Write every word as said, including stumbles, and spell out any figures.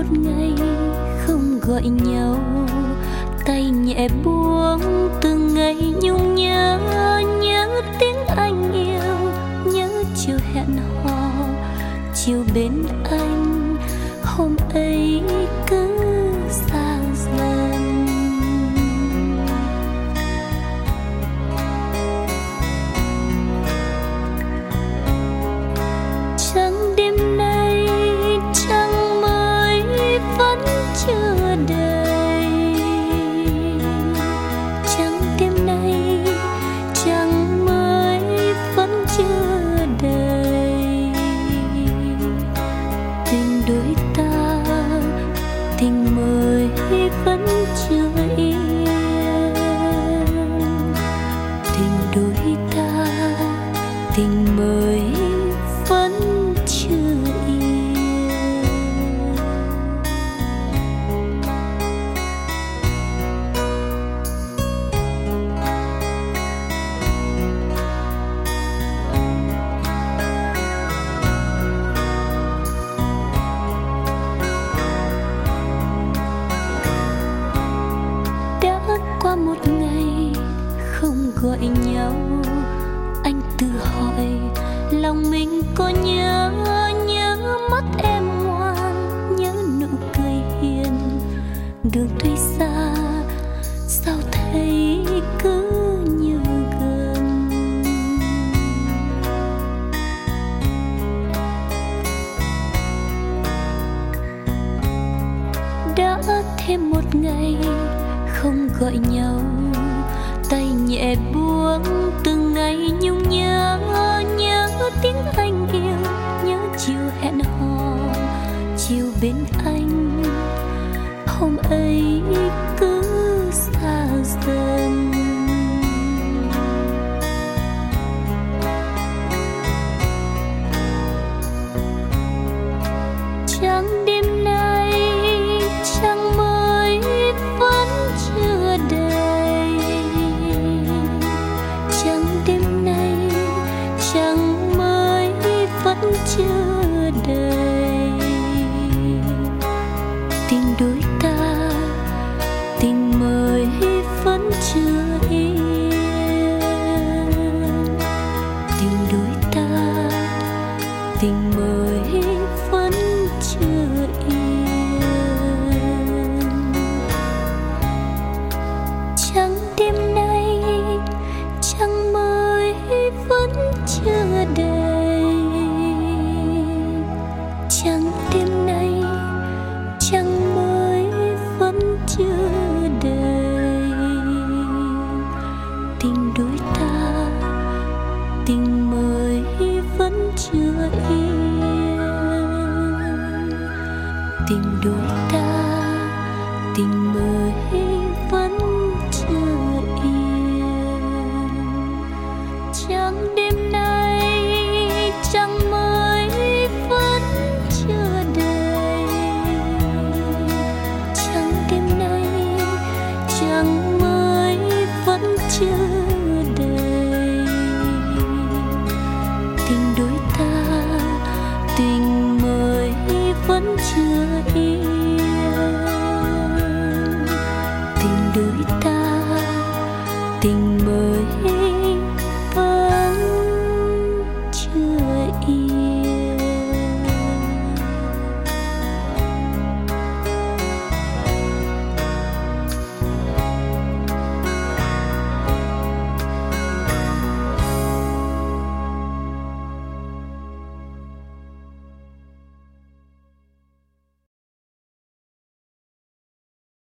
một ngày không gọi nhau, tay nhẹ buông từng ngày nhung nhớ, nhớ tiếng anh yêu, nhớ chiều hẹn hò, chiều bên anh hôm ấy cứ xa dần. Trăng đêm nay trăng mới vẫn chưa đầy, trăng đêm nay trăng mới vẫn chưa đầy. Tình đôi ta tình mới vẫn chưa yên, tình đôi ta tình mới vẫn chưa yên. Đã qua một ngày không gọi nhau, anh tự hỏi lòng mình có nhớ, nhớ mắt em ngoan, nhớ nụ cười hiền. Đường tuy xa sao thấy cứ như gần. Đã thêm một ngày không gọi nhau, tay nhẹ buông từng ngày nhung nhớ, nhớ tiếng anh yêu, nhớ chiều hẹn hò, chiều bên anh hôm ấy cứ xa dần. Trăng đêm nay trăng mới vẫn chưa đầy, trăng đêm nay trăng mới vẫn chưa đầy. Tình đôi ta tình mới vẫn chưa yên, tình đôi ta tình mới vẫn chưa yên. Trăng đêm nay trăng mới vẫn chưa đầy, trăng đêm nay trăng mới vẫn chưa đầy. Tình đôi ta tình mới vẫn chưa yên, tình đôi ta